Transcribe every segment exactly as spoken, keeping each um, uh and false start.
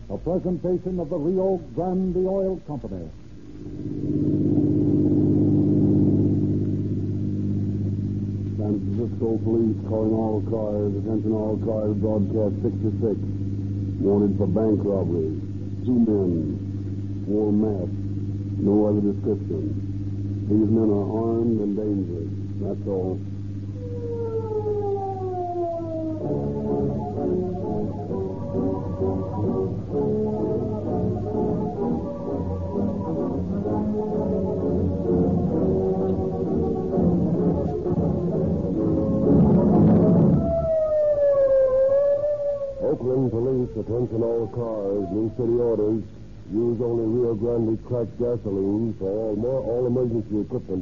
a presentation of the Rio Grande Oil Company. San Francisco Police calling all cars. Attention all cars. Broadcast sixty-six. Wanted for bank robbery. Two men. Wore masks. No other description. These men are armed and dangerous. That's all. Oakland Police, attention all cars. New city orders. Use only Rio Grande cracked gasoline for all more all emergency equipment.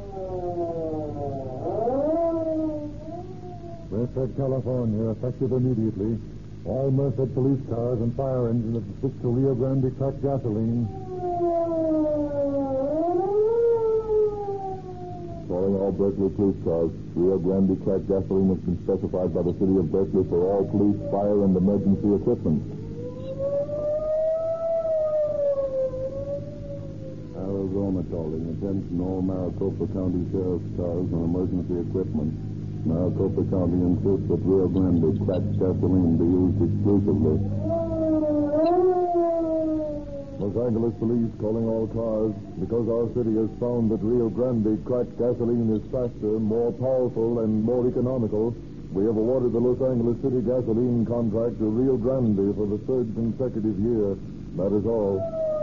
Merced, California, effective immediately. All Merced police cars and fire engines that stick to Rio Grande cracked gasoline. Calling all Berkeley police cars. Rio Grande cracked gasoline has been specified by the city of Berkeley for all police, fire, and emergency equipment. Arizona calling. Attention all Maricopa County Sheriff's cars and emergency equipment. Maricopa County insists that Rio Grande cracked gasoline be used exclusively. Los Angeles Police calling all cars. Because our city has found that Rio Grande cracked gasoline is faster, more powerful, and more economical, we have awarded the Los Angeles City gasoline contract to Rio Grande for the third consecutive year. That is all.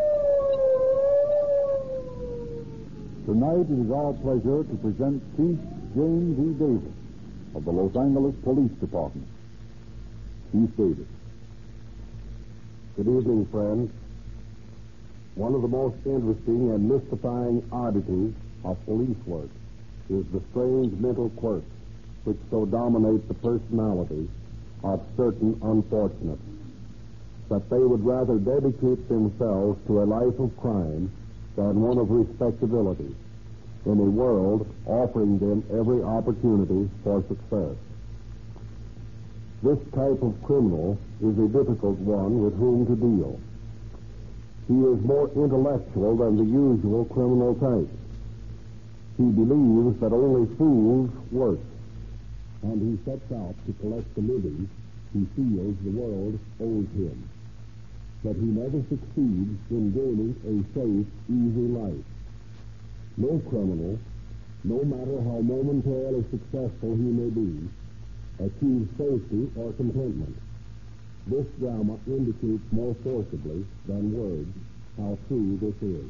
Tonight it is our pleasure to present Chief James E. Davis of the Los Angeles Police Department. Chief Davis. Good evening, friends. One of the most interesting and mystifying oddities of police work is the strange mental quirks which so dominate the personality of certain unfortunates, that they would rather dedicate themselves to a life of crime than one of respectability, in a world offering them every opportunity for success. This type of criminal is a difficult one with whom to deal. He is more intellectual than the usual criminal type. He believes that only fools work, and he sets out to collect the living he feels the world owes him. But he never succeeds in gaining a safe, easy life. No criminal, no matter how momentarily successful he may be, achieves safety or contentment. This drama indicates more forcibly than words how true this is.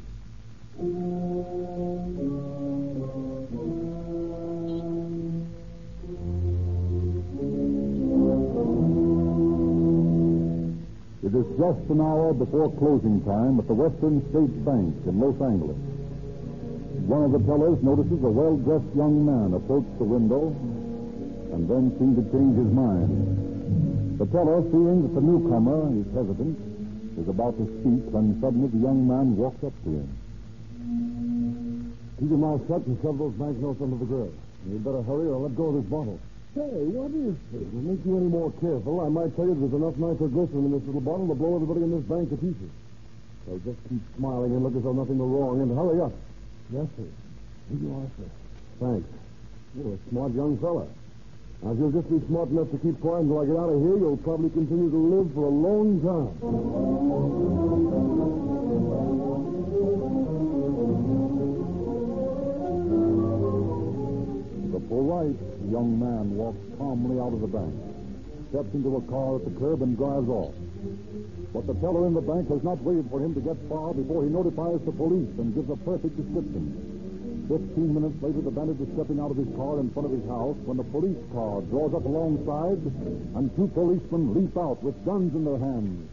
It is just an hour before closing time at the Western State Bank in Los Angeles. One of the tellers notices a well-dressed young man approach the window and then seems to change his mind. The teller, seeing that the newcomer is hesitant, is about to speak when suddenly the young man walks up to him. Keep your mouth shut and shove those banknotes under the grill. You'd better hurry or let go of this bottle. Hey, what is this? To make you any more careful, I might tell you there's enough nitroglycerin in this little bottle to blow everybody in this bank to pieces. So just keep smiling and look as though nothing were wrong, and hurry up. Yes, sir. Here you are, sir. Thanks. You're a smart young fella. Now, if you'll just be smart enough to keep quiet until I get out of here, you'll probably continue to live for a long time. The polite young man walks calmly out of the bank, steps into a car at the curb, and drives off. But the teller in the bank has not waited for him to get far before he notifies the police and gives a perfect description. Fifteen minutes later, the bandit is stepping out of his car in front of his house when the police car draws up alongside and two policemen leap out with guns in their hands.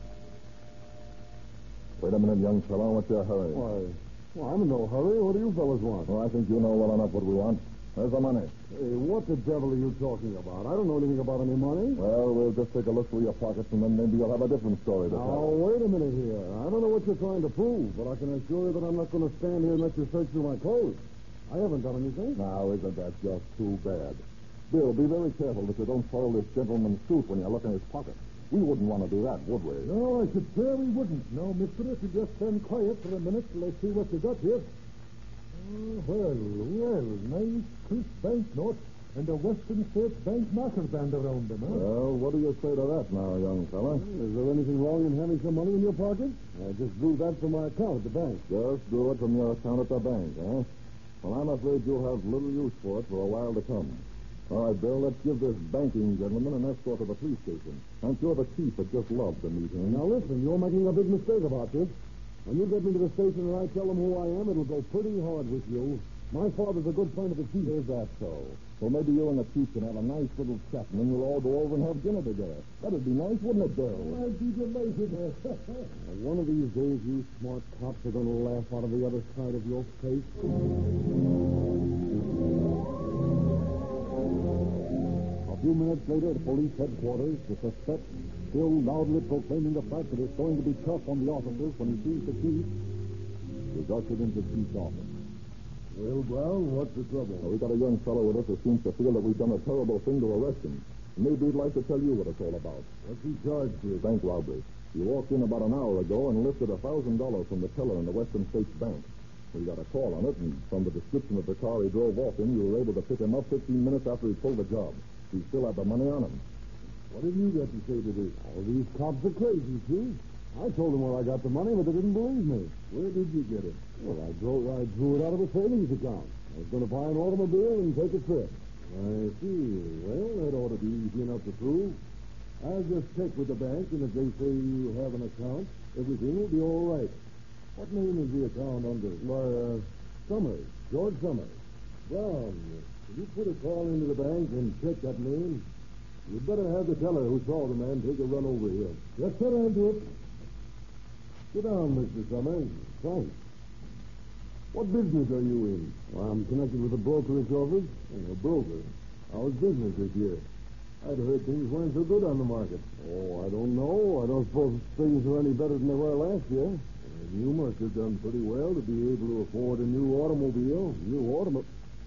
Wait a minute, young fellow. What's your hurry? Why, well, I'm in no hurry. What do you fellas want? Well, I think you know well enough what we want. Where's the money? Hey, what the devil are you talking about? I don't know anything about any money. Well, we'll just take a look through your pockets, and then maybe you'll have a different story to now, tell. Now, wait a minute here. I don't know what you're trying to prove, but I can assure you that I'm not going to stand here and let you search through my clothes. I haven't done anything. Now, isn't that just too bad? Bill, be very careful that you don't follow this gentleman's suit when you look in his pocket. We wouldn't want to do that, would we? No, I should swear we wouldn't. No, mister, if you just stand quiet for a minute till I see what you got here. Oh, well, well, nice crisp banknote and a Western States Bank marker band around them, huh? Well, what do you say to that now, young fella? Is there anything wrong in having some money in your pocket? I just drew that from my account at the bank. Just drew it from your account at the bank, eh? Well, I'm afraid you'll have little use for it for a while to come. All right, Bill, let's give this banking gentleman an escort to the police station. I'm sure the chief would just love to meet him. Now, listen, you're making a big mistake about this. When you get me to the station and I tell them who I am, it'll go pretty hard with you. My father's a good friend of the chief. Is that so? Well, maybe you and the chief can have a nice little chat, and then we'll all go over and have dinner together. That'd be nice, wouldn't it, Bill? I'd be delighted. One of these days, you smart cops are going to laugh out of the other side of your face. A few minutes later, at police headquarters, the suspect, still loudly proclaiming the fact that it's going to be tough on the officers when he sees the chief, was ushered into the chief's office. Well, Brown, what's the trouble? Well, we got a young fellow with us who seems to feel that we've done a terrible thing to arrest him. Maybe he'd like to tell you what it's all about. What's he charged with? Bank robbery. He walked in about an hour ago and lifted a thousand dollars from the teller in the Western States Bank. We got a call on it, and from the description of the car he drove off in, you were able to pick him up fifteen minutes after he pulled the job. He still had the money on him. What have you got to say to this? Oh, these cops are crazy, Chief. I told them where I got the money, but they didn't believe me. Where did you get it? Well, I drew, I drew it out of a savings account. I was going to buy an automobile and take a trip. I see. Well, that ought to be easy enough to prove. I'll just check with the bank, and if they say you have an account, everything will be all right. What name is the account under? Why, uh, Summers. George Summers. Brown, if you put a call into the bank and check that name, you'd better have the teller who saw the man take a run over here. Yes, sir, I'll do it. Sit down, Mister Summers. Thanks. What business are you in? Well, I'm connected with a brokerage office. Oh, a broker? How's business this year? I'd heard things weren't so good on the market. Oh, I don't know. I don't suppose things are any better than they were last year. And you must have done pretty well to be able to afford a new automobile. New automobile?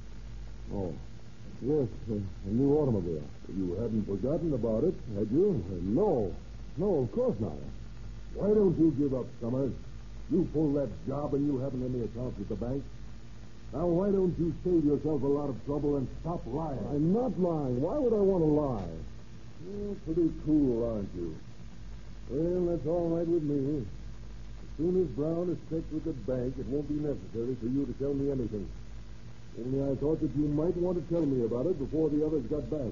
Oh, yes, a, a new automobile. You hadn't forgotten about it, had you? Uh, no. No, of course not. Why don't you give up, Summers? You pulled that job and you haven't any accounts with the bank. Now, why don't you save yourself a lot of trouble and stop lying? I'm not lying. Why would I want to lie? You're pretty cool, aren't you? Well, that's all right with me. As soon as Brown is checked with the bank, it won't be necessary for you to tell me anything. Only I thought that you might want to tell me about it before the others got back.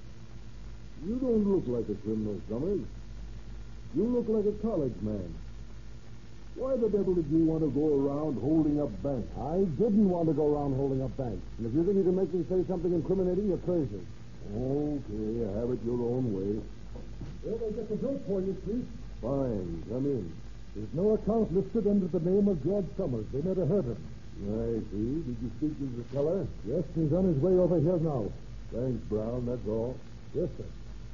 You don't look like a criminal, Summers. You look like a college man. Why the devil did you want to go around holding up banks? I didn't want to go around holding up banks. And if you think you can make me say something incriminating, you're crazy. Okay, have it your own way. Well, they get the bill for you, Chief. Fine, come in. There's no account listed under the name of George Summers. They never heard him. I see. Did you speak to the teller? Yes, he's on his way over here now. Thanks, Brown, that's all. Yes, sir.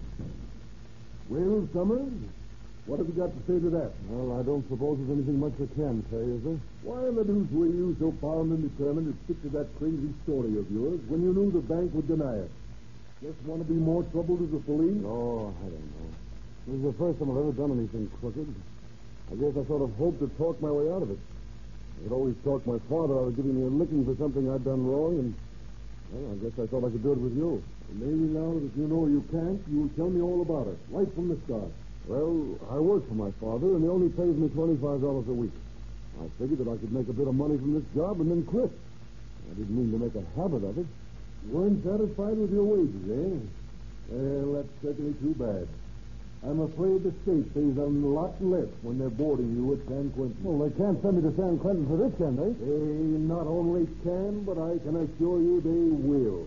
Well, Summers, what have you got to say to that? Well, I don't suppose there's anything much I can say, is there? Why in the deuce were you so bound and determined to stick to that crazy story of yours when you knew the bank would deny it? Just want to be more trouble to the police? Oh, I don't know. This is the first time I've ever done anything crooked. I guess I sort of hoped to talk my way out of it. I could always talk my father out of giving me a licking for something I'd done wrong, and, well, I guess I thought I could do it with you. And maybe now that you know you can't, you'll tell me all about it, right from the start. Well, I work for my father, and he only pays me twenty-five dollars a week. I figured that I could make a bit of money from this job and then quit. I didn't mean to make a habit of it. You weren't satisfied with your wages, eh? Well, that's certainly too bad. I'm afraid the state pays a lot less when they're boarding you at San Quentin. Well, they can't send me to San Quentin for this, can they? They not only can, but I can assure you they will.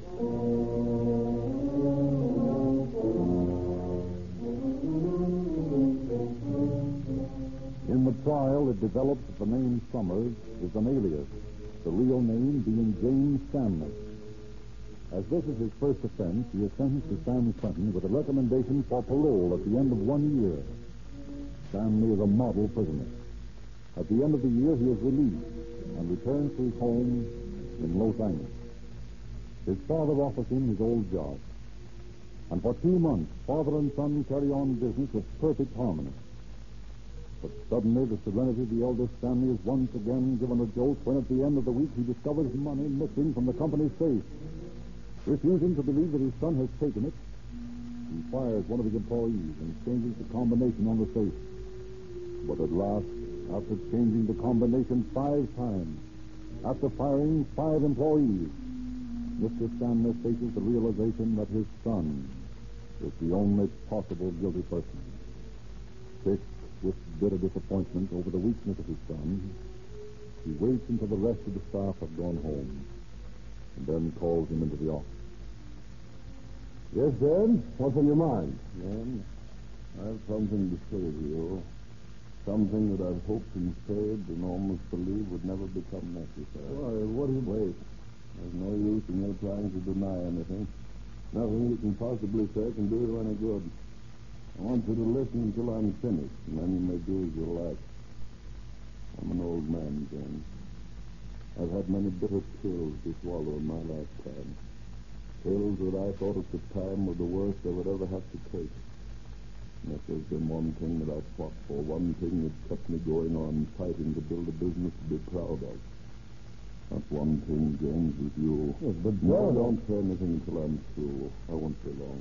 In the trial, it develops that the name Summers is an alias, the real name being James Stanley. As this is his first offense, he is sentenced to San Quentin with a recommendation for parole at the end of one year. Stanley is a model prisoner. At the end of the year, he is released and returns to his home in Los Angeles. His father offers him his old job. And for two months, father and son carry on business with perfect harmony. But suddenly, the serenity of the elder Stanley is once again given a jolt when at the end of the week he discovers money missing from the company's safe. Refusing to believe that his son has taken it, he fires one of his employees and changes the combination on the safe. But at last, after changing the combination five times, after firing five employees, Mister Stanley faces the realization that his son is the only possible guilty person. Sick with bitter disappointment over the weakness of his son, he waits until the rest of the staff have gone home, and then calls him into the office. Yes, Dad? What's on your mind? Man, I have something to say to you. Something that I've hoped and prayed and almost believed would never become necessary. Why, what do you... Wait. There's no use in your trying to deny anything. Nothing you can possibly say can do you any good. I want you to listen until I'm finished, and then you may do as you like. I'm an old man, James. I've had many bitter pills to swallow in my lifetime. Pills that I thought at the time were the worst I would ever have to take. And if there's been one thing that I've fought for, one thing that kept me going on, fighting to build a business to be proud of, that one thing, James, is you. Yes, but No, Dad... don't say anything until I'm through. I won't be long.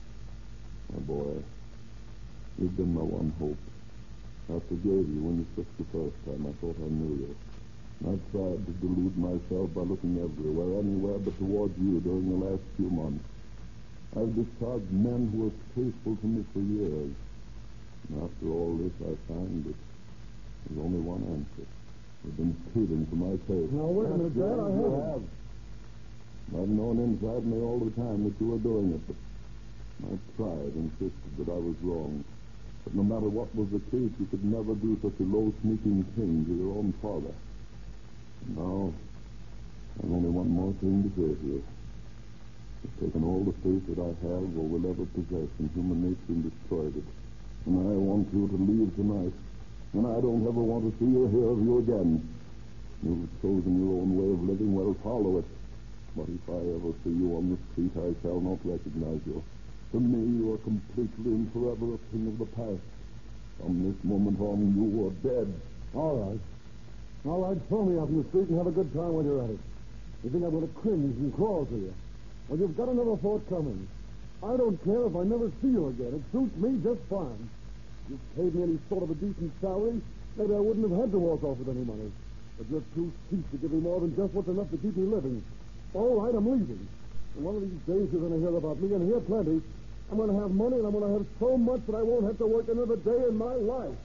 My boy, you've been my one hope. I forgave you when you took the first time. I thought I knew you. I tried to delude myself by looking everywhere, anywhere but towards you during the last few months. I've discharged men who were faithful to me for years. And after all this, I find that there's only one answer. You've been pleading for my case. Now, wait a minute, Dad. I You haven't. have. I've known inside me all the time that you were doing it, but my pride insisted that I was wrong. But no matter what was the case, you could never do such a low, sneaking thing to your own father. And now, I've only one more thing to say to you. You've taken all the faith that I have or will ever possess in human nature and destroyed it. And I want you to leave tonight. And I don't ever want to see or hear of you again. You've chosen your own way of living, well, follow it. But if I ever see you on the street, I shall not recognize you. To me, you are completely and forever a thing of the past. From this moment on, you are dead. All right. All right, throw me out in the street and have a good time while you're at it. You think I'm going to cringe and crawl to you? Well, you've got another forthcoming. I don't care if I never see you again. It suits me just fine. If you paid me any sort of a decent salary, maybe I wouldn't have had to walk off with any money. But you're too cheap to give me more than just what's enough to keep me living. All right, I'm leaving. And one of these days you're going to hear about me, and hear plenty. I'm going to have money, and I'm going to have so much that I won't have to work another day in my life.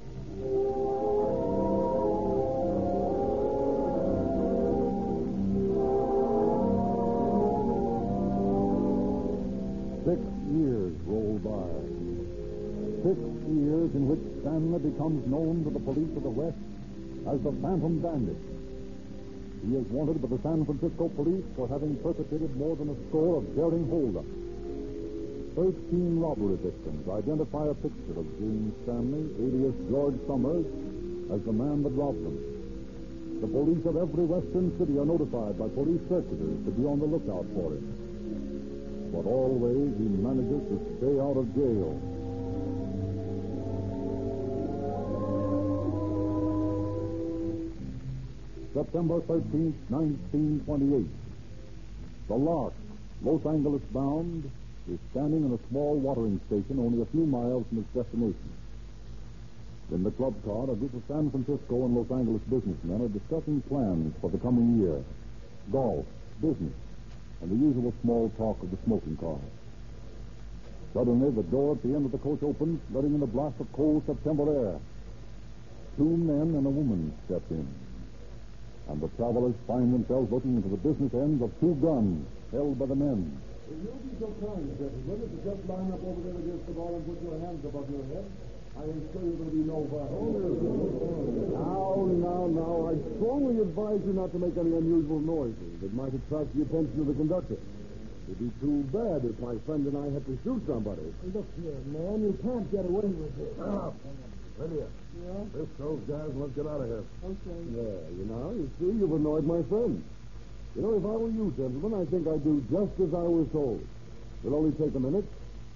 Six years roll by. Six years in which Stanley becomes known to the police of the West as the Phantom Bandit. He is wanted by the San Francisco police for having perpetrated more than a score of daring holdups. Thirteen robbery victims identify a picture of James Stanley, alias George Summers, as the man that robbed them. The police of every western city are notified by police circulars to be on the lookout for him. But always he manages to stay out of jail. September thirteenth, nineteen twenty-eight. The Lark, Los Angeles bound, is standing in a small watering station only a few miles from its destination. In the club car, a group of San Francisco and Los Angeles businessmen are discussing plans for the coming year. Golf, business, and the usual small talk of the smoking car. Suddenly, the door at the end of the coach opens, letting in a blast of cold September air. Two men and a woman step in. And the travelers find themselves looking into the business ends of two guns held by the men. Will you be so kind, gentlemen, to just line up over there against the wall and put your hands above your head? I ain't sure you're going to be no violence. Now, now, now, I strongly advise you not to make any unusual noises that might attract the attention of the conductor. It'd be too bad if my friend and I had to shoot somebody. Look here, man, you can't get away with this. Now, Lydia. Yeah? This shows gas. Let's get out of here. Okay. Yeah, you know, you see, you've annoyed my friend. You know, if I were you, gentlemen, I think I'd do just as I was told. It'll only take a minute.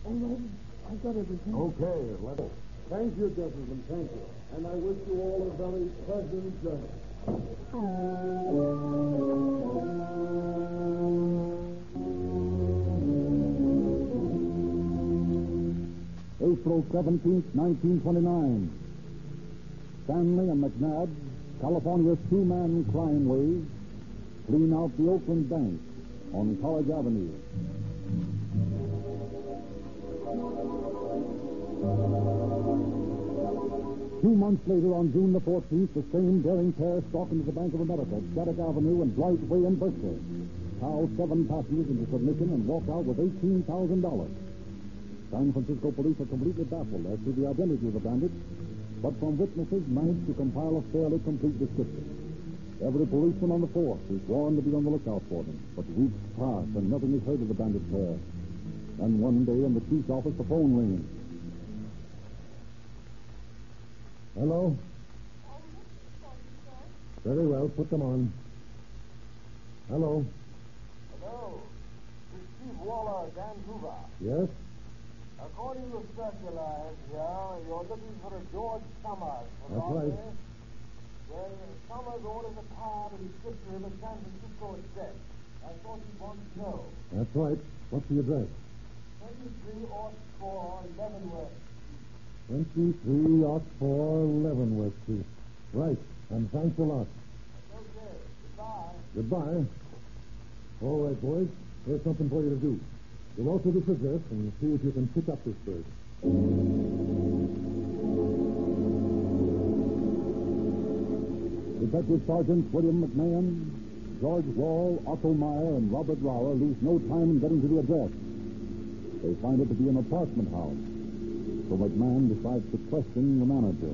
All right. I've got everything. Okay, let's go. Thank you, gentlemen, thank you. And I wish you all a very pleasant journey. April seventeenth, nineteen twenty-nine. Stanley and McNabb, California's two-man crime wave, clean out the Oakland Bank on College Avenue. Two months later, on June the fourteenth, the same daring pair stalked into the Bank of America, Shattuck Avenue and Blight Way in Berkeley, cowed seven passengers into submission and walked out with eighteen thousand dollars. San Francisco police are completely baffled as to the identity of the bandits, but from witnesses managed to compile a fairly complete description. Every policeman on the force is warned to be on the lookout for them, but weeks pass and nothing is heard of the bandit pair. And one day in the chief's office, the phone rings. Hello? Very well, put them on. Hello? Hello. This is Chief Waller, Vancouver. Yes? According to circulars here, you're looking for a George Summers. That's right. Well, Summers ordered a car to be shipped to him at San Francisco Express. I thought you'd want to know. That's right. What's the address? twenty-three Ox four, Leavenworth. twenty-three Ox four, Leavenworth Street. Right, and thanks a lot. Okay, goodbye. Goodbye. All right, boys. Here's something for you to do. Go out to this address and see if you can pick up this bird. Detective Sergeants William McMahon, George Wall, Otto Meyer, and Robert Lauer lose no time in getting to the address. They find it to be an apartment house. So McMahon decides to question the manager.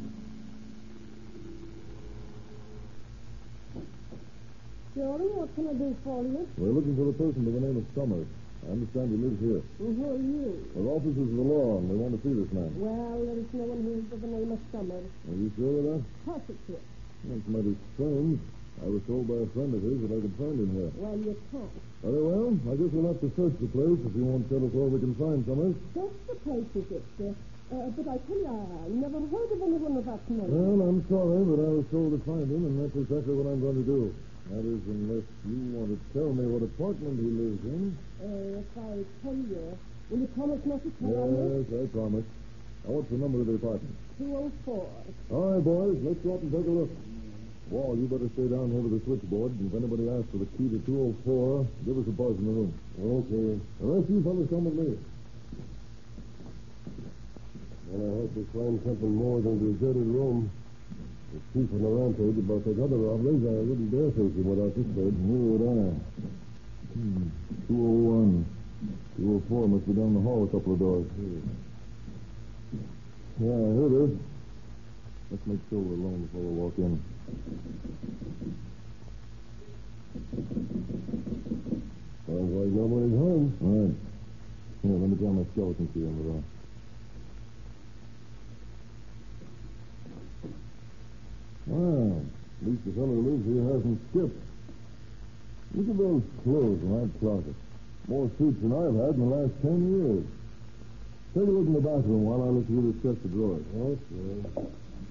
Jory, what can I do for you? We're looking for a person by the name of Summers. I understand he lives here. And who are you? We're officers of the law, and we want to see this man. Well, there is no one who is of the name of Summers. Are you sure of that? Positive. That's mighty strange. I was told by a friend of his that I could find him here. Well, you can't. Very well. I guess we'll have to search the place if you won't tell us where we can find Summers. Just the place, is it, sir? Uh, but I tell you, I never heard of anyone of that name. Well, I'm sorry, but I was told to find him, and that's exactly what I'm going to do. That is, unless you want to tell me what apartment he lives in. Uh, if I tell you, will you promise not to tell me? Yes, I promise. Now, what's the number of the apartment? two oh four. All right, boys, let's go up and take a look. Wall, you better stay down here with the switchboard, and if anybody asks for the key to two oh four, give us a buzz in the room. Okay. The rest of you fellas come with me. Well, I hope we find something more than a deserted room. The chief on the rampage about those other robberies, I wouldn't dare face him without this bed. Neither would I. Hmm. two oh one. two oh four must be down the hall a couple of doors. Yeah, here it is. Let's make sure we're alone before we walk in. Sounds like nobody's home. All right. Here, let me draw my skeleton key on the door. Well, at least the fellow who lives here hasn't skipped. Look at those clothes in that closet. More suits than I've had in the last ten years. Take a look in the bathroom while I look through this chest of drawers. Okay.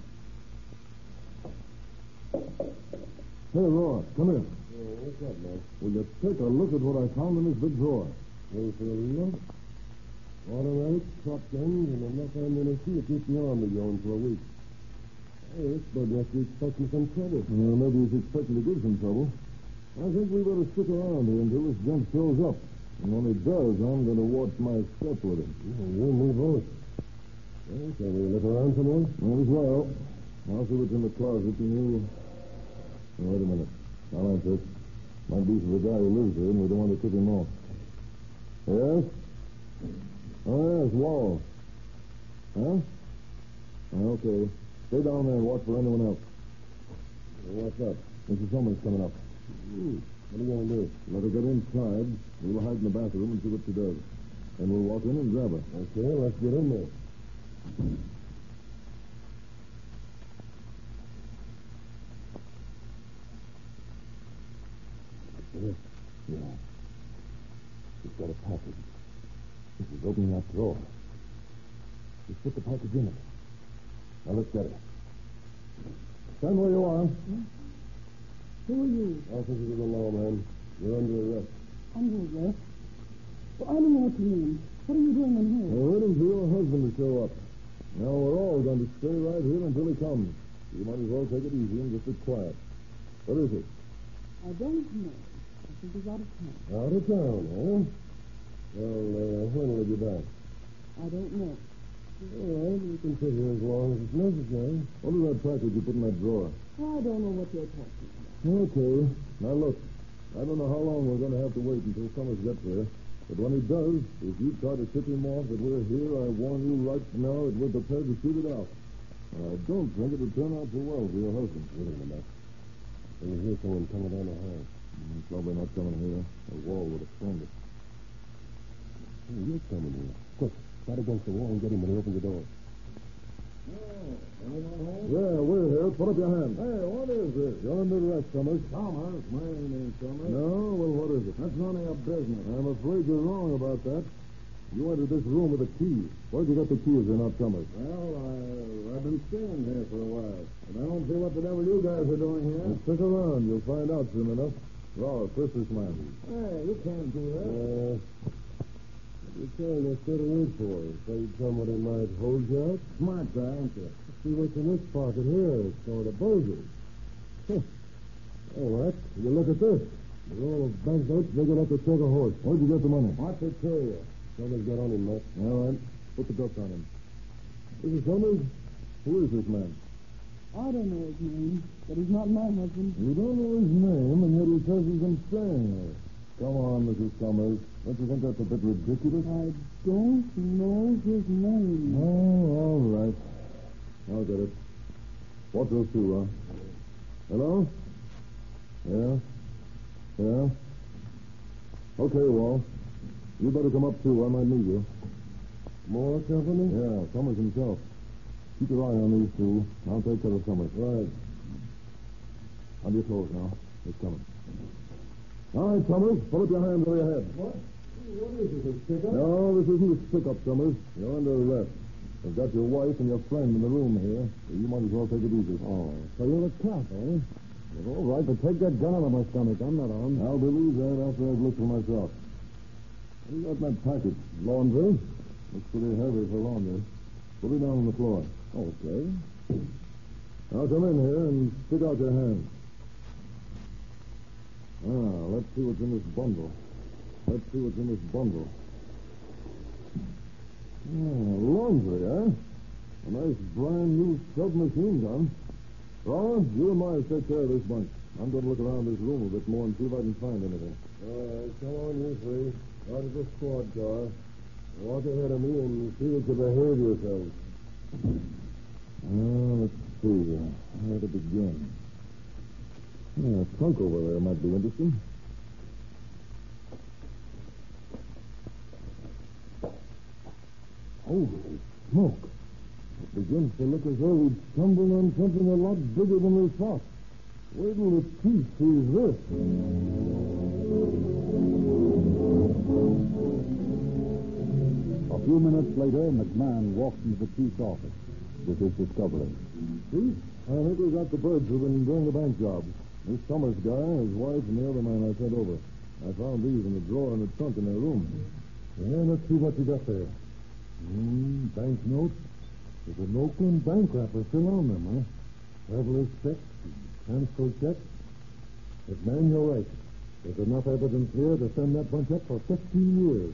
Hey, Roy, come in. Yeah, what's up, man? Will you take a look at what I found in this big drawer? Ready for a look? Automatic, shotguns, and enough ammunition to keep the army going for a week. Hey, this bud must be expecting some trouble. Well, maybe he's expecting to give some trouble. I think we better stick around here until this gent shows up. And when he does, I'm going to watch my step with him. Yeah, you and me both. Well, shall we look around some more? Might as well. I'll see what's in the closet, and you... Oh, wait a minute. I'll answer it. Might be for the guy who lives here, and we don't want to tip him off. Yes? Oh, yes, Wall. Huh? Okay. Stay down there and watch for anyone else. What's up? Missus Summers coming up. Hmm. What are you going to do? Let her get inside. We'll hide in the bathroom and see what she does. Then we'll walk in and grab her. Okay, let's get in there. Yeah. Yeah. She's got a package. He's opening that drawer. He's put the package in it. Now, let's get it. Stand where you are. Hmm? Who are you? Officers of the law, man. You're under arrest. Under arrest? Well, I don't know what you mean. What are you doing in here? We're waiting for your husband to show up. Now, we're all going to stay right here until he comes. You might as well take it easy and just be quiet. What is it? I don't know. I think he's out of town. Out of town, eh? Well, uh, when will he be back? I don't know. All right, we can sit here as long as it's necessary. What is that package you put in that drawer? I don't know what you're talking about. Okay. Now, look. I don't know how long we're going to have to wait until Summers gets here. But when he does, if you try to tip him off that we're here, I warn you right now that we're prepared to shoot it out. I don't think it'll turn out so well for your husband. Wait a minute. Can you hear someone coming down the hall? Mm, probably not coming here. The wall would have framed it. Oh, you're coming here. Quick, start against the wall and get him when he opens the door. Yeah, we're here. Put up your hand. Hey, what is this? You're under arrest, Summers. Summers? My name ain't Summers. No? Well, what is it? That's none of your business. I'm afraid you're wrong about that. You entered this room with a key. Where'd you get the key if you're not Summers? Well, I, I've been staying here for a while. And I don't see what the devil you guys are doing here. Well, stick around. You'll find out soon enough. Raw, first this man. Hey, you can't do that. Uh, you're trying to set a wait for. Afraid somebody might hold you up? Smart guy, ain't you? See what's in this pocket here. It's sort of bulgy. Huh. All right. You look at this. The roll of banknotes big enough to take a horse. Where'd you get the money? What's it to you? Somebody's got on him, Matt. All right. Put the dust on him. This is Summers. Who is this man? I don't know his name, but he's not my husband. You don't know his name, and yet he says he's been staying here. Come on, Missus Summers. Don't you think that's a bit ridiculous? I don't know his name. Oh, all right. I'll get it. Watch those two, huh? Hello? Yeah? Yeah? Okay, Wall. You better come up, too. I might need you. More company? Yeah, Summers himself. Keep your eye on these two. I'll take care of Summers. Right. On your toes now. It's coming. All right, Summers. Put up your hands over your head. What? What is this, a stick-up? No, this isn't a stick-up, Summers. You're under arrest. I've got your wife and your friend in the room here. So you might as well take it easy. Oh, so you're a cop, eh? Well, all right, but take that gun out of my stomach. I'm not armed. I'll believe that after I've looked for myself. What do you got in that package? Laundry? Looks pretty heavy for laundry. Put it down on the floor. Okay. Now come in here and stick out your hand. Ah, let's see what's in this bundle. Let's see what's in this bundle. Ah, laundry, eh? A nice brand new scrub machine gun. Rollins, you and Myers take care of this bunch. I'm going to look around this room a bit more and see if I can find anything. All right, come on, you three. Out of the squad car. Walk ahead of me and see that you behave yourselves. Uh, let's see. Where to begin? Yeah, a trunk over there might be interesting. Holy smoke. It begins to look as though we'd stumbled on something a lot bigger than we thought. Wait till the chief sees this. A few minutes later, McMahon walked into the chief's office with his discovery. Chief, I think we got the birds who've been doing the bank job. This Summers guy, his wife, and the other man I sent over. I found these in the drawer in the trunk in their room. Yeah, let's see what you got there. Hmm, banknotes. There's an Oakland bank wrapper still on them, huh? Traveler's checks, transfer checks. But, man, you're right. There's enough evidence here to send that bunch up for fifteen years.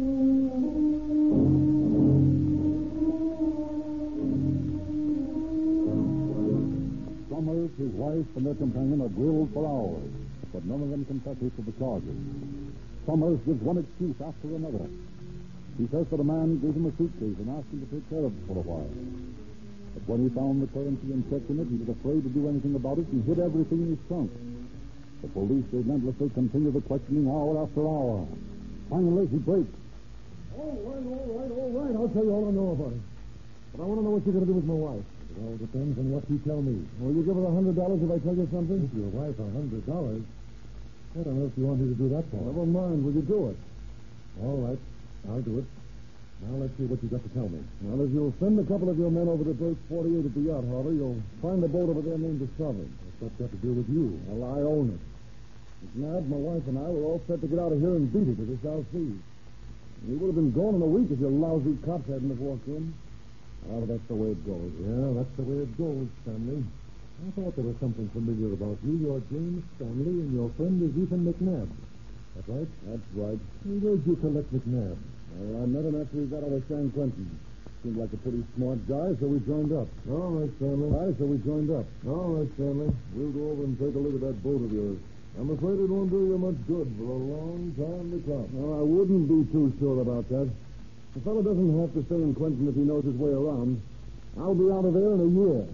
Summers, his wife, and their companion are grilled for hours, but none of them confesses to the charges. Summers gives one excuse after another. He says that a man gave him a suitcase and asked him to take care of it for a while. But when he found the currency and checks in it, he was afraid to do anything about it and hid everything in his trunk. The police relentlessly continue the questioning hour after hour. Finally, he breaks. All right, all right, all right. I'll tell you all I know about it. But I want to know what you're going to do with my wife. It all depends on what you tell me. Will you give her a hundred dollars if I tell you something? Give your wife a hundred dollars? What on earth do you want me to do that for? Never mind. Will you do it? All right. I'll do it. Now, let's see what you got to tell me. Well, if you'll send a couple of your men over to Birch forty-eight at the yacht harbor, you'll find a boat over there named the Sovereign. What's that got to do with you? Well, I own it. McNabb, my wife, and I were all set to get out of here and beat it to the South Seas. We would have been gone in a week if your lousy cops hadn't have walked in. Well, that's the way it goes. Yeah, that's the way it goes, Stanley. I thought there was something familiar about you. You're James Stanley, and your friend is Ethan McNabb. That right? That's right. Hey, where'd you collect McNabb? Well, I met him after he got out of San Quentin. Seemed like a pretty smart guy, so we joined up. All right, Stanley. All right, so we joined up. All right, Stanley. We'll go over and take a look at that boat of yours. I'm afraid it won't do you much good for a long time to come. No, I wouldn't be too sure about that. The fellow doesn't have to stay in Quentin if he knows his way around. I'll be out of there in a year.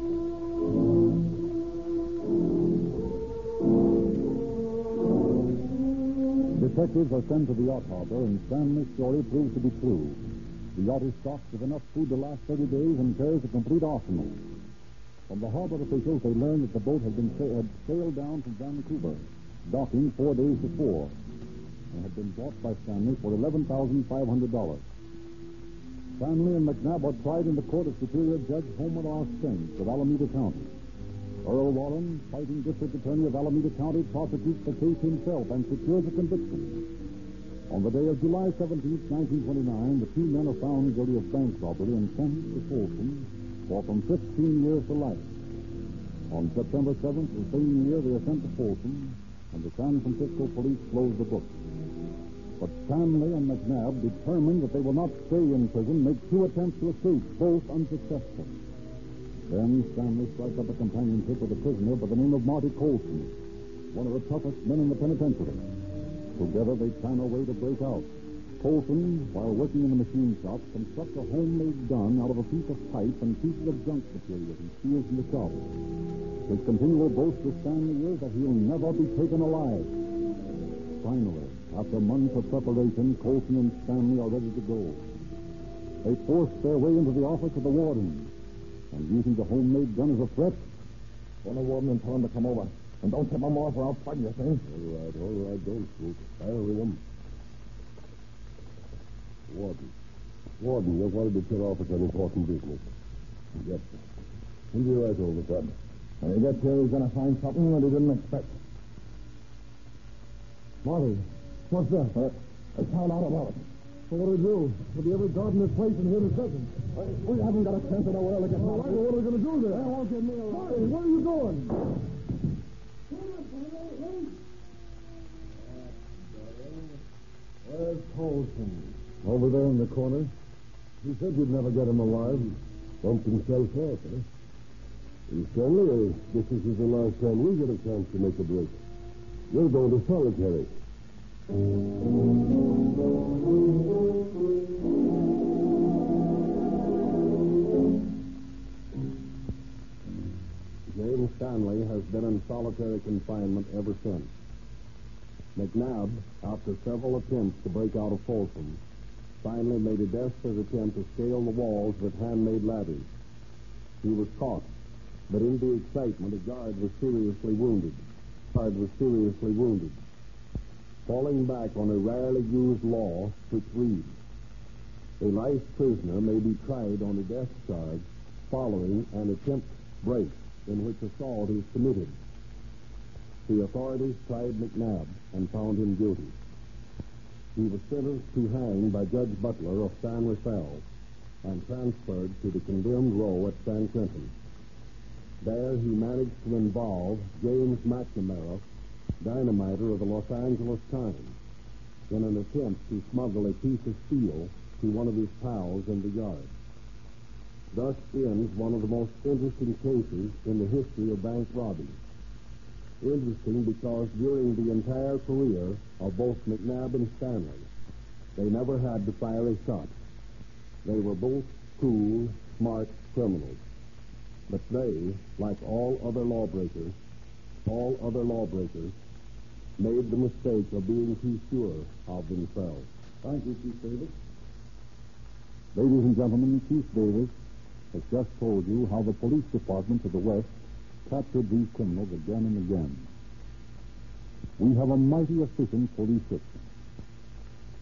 Detectives are sent to the yacht harbor, and Stanley's story proves to be true. The yacht is stocked with enough food to last thirty days and carries a complete arsenal. From the harbor officials, they learned that the boat had been sa- had sailed down from Vancouver, docking four days before, and had been bought by Stanley for eleven thousand five hundred dollars. Stanley and McNabb are tried in the court of Superior Judge Homer R. Spence of Alameda County. Earl Warren, fighting district attorney of Alameda County, prosecutes the case himself and secures a conviction. On the day of July seventeenth, nineteen twenty-nine, the two men are found guilty of bank robbery and sentenced to Folsom for from fifteen years to life. On September seventh of the same year, they are sent to Folsom, and the San Francisco police close the book. But Stanley and McNabb, determined that they will not stay in prison, make two attempts to escape, both unsuccessful. Then Stanley strikes up a companionship with a prisoner by the name of Marty Colson, one of the toughest men in the penitentiary. Together they plan a way to break out. Colson, while working in the machine shop, constructs a homemade gun out of a piece of pipe and pieces of junk material he steals from the shop. His continual boast to Stanley is that he'll never be taken alive. Finally, after months of preparation, Colson and Stanley are ready to go. They force their way into the office of the warden, and using the homemade gun as a threat, Phone the warden and tell him to come over. And don't tip him off or I'll fight you, see? All right, all right, don't shoot. I'll ring him. Warden. Warden, you wanted to get off at an important business. Yes, sir. We'll be right over, bud. When he gets here, he's going to find something that he didn't expect. Marty, what's that? Uh, I found out about it. So what do we do? We'll be every guard in this place in here in a second. Uh, we haven't got a chance to know where to get out. Well, what are we going to do there? They won't get me alive. Marty, where are you going? Where's Colson? Over there in the corner. You said you'd never get him alive. Bumped himself off, eh? Hey, Stanley, uh, this is the last time we get a chance to make a break. You're going to solitary. James Stanley has been in solitary confinement ever since. McNabb, after several attempts to break out of Folsom, finally made a desperate attempt to scale the walls with handmade ladders. He was caught, but in the excitement, a guard was seriously wounded. Guard was seriously wounded. Falling back on a rarely used law, which reads, a life prisoner may be tried on a death charge following an attempt break in which assault is committed. The authorities tried McNabb and found him guilty. He was sentenced to hang by Judge Butler of San Rafael and transferred to the condemned row at San Quentin. There he managed to involve James McNamara, dynamiter of the Los Angeles Times, in an attempt to smuggle a piece of steel to one of his pals in the yard. Thus ends one of the most interesting cases in the history of bank robbing. Interesting because during the entire career of both McNabb and Stanley, they never had to fire a shot. They were both cool, smart criminals. But they, like all other lawbreakers, all other lawbreakers, made the mistake of being too sure of themselves. Thank you, Chief Davis. Ladies and gentlemen, Chief Davis has just told you how the police department of the West captured these criminals again and again. We have a mighty efficient police system.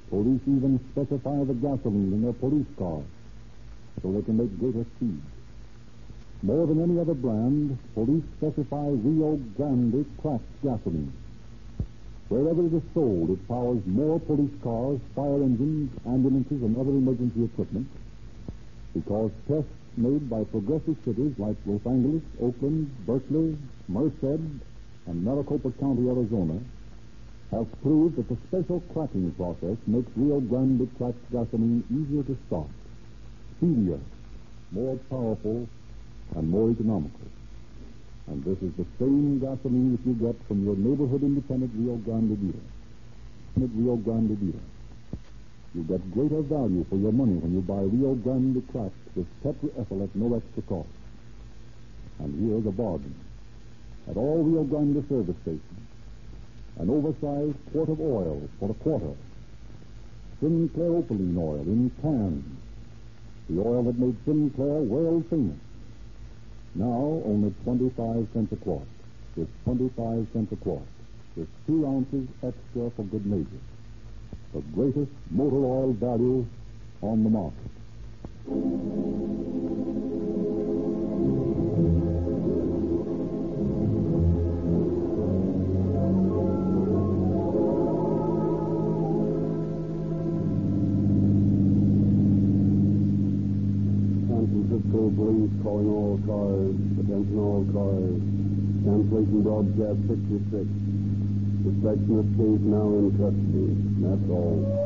Police even specify the gasoline in their police cars so they can make greater speed. More than any other brand, police specify Rio Grande cracked gasoline. Wherever it is sold, it powers more police cars, fire engines, ambulances, and other emergency equipment because tests made by progressive cities like Los Angeles, Oakland, Berkeley, Merced, and Maricopa County, Arizona, have proved that the special cracking process makes Rio Grande cracked gasoline easier to start, speedier, more powerful, and more economical. And this is the same gasoline that you get from your neighborhood independent Rio Grande dealer. Rio Grande dealer. You get greater value for your money when you buy Rio Grande cracked with tetraethyl at no extra cost. And here's a bargain. At all Rio Grande service stations, an oversized quart of oil for a quarter. Sinclair Opaline oil in cans. The oil that made Sinclair world famous. Now only twenty-five cents a quart. With twenty-five cents a quart. With two ounces extra for good measure. The greatest motor oil value on the market. Police calling all cars, attention all cars, cancellation broadcast sixty-six. Suspected case now in custody. That's all.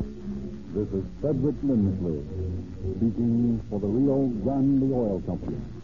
This is Frederick Lindsley, speaking for the Rio Grande Oil Company.